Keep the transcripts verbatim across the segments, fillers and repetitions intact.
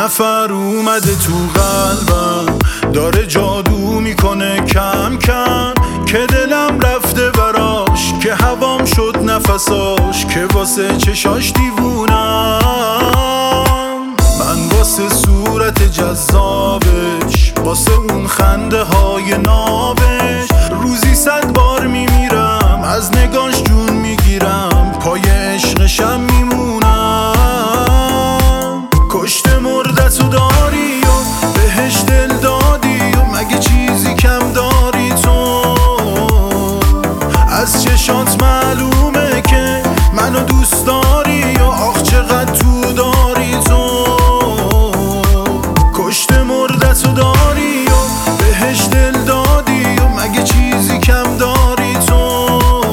نفر اومده تو قلبم، داره جادو میکنه کم کم، که دلم رفته براش، که هوام شد نفساش، که واسه چشاش دیوونم. من واسه صورت جذابش، واسه اون خنده های نابش، روزی صد بار میمیرم، از نگاش جون میگیرم، پای عشقشم میمونم. کشته مردتو داری و بهش دل دادی و مگه چیزی کم داری تو؟ از چشات معلومه که منو دوست داری و آخ چقدر تو داری تو. کشته مردتو داری و بهش دل دادی و مگه چیزی کم داری تو؟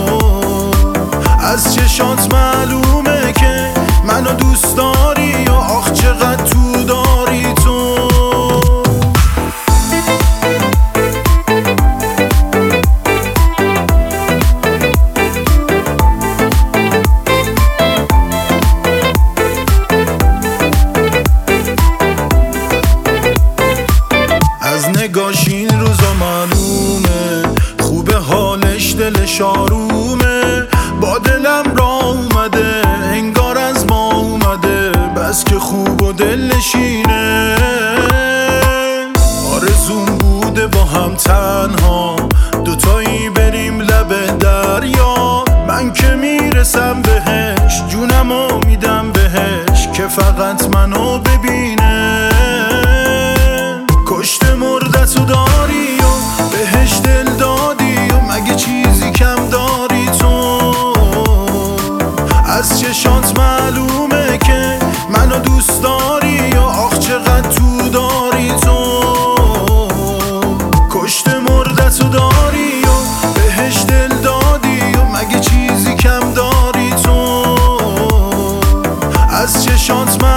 از چشات معلومه که منو دوست داری و آخ چقدر تو داری تو. از نگاش این روزا معلومه خوبه، حالش دلش آرومه، با دلم را اومده انگار از ما اومده، بس که خوب و دل نشینه. آرزوم بوده با هم تنها دوتایی بریم لب دریا، من که میرسم بهش جونمو میدم بهش، که فقط منو ببینه. کشته مردتو داری و بهش دل دادی و مگه چیزی کم داری تو؟ از چشات معلومه که منو دوست داری و آخ چقدر تو داری تو. کشته مردتو داری و بهش دل دادی و مگه چیزی کم داری تو؟ از چشات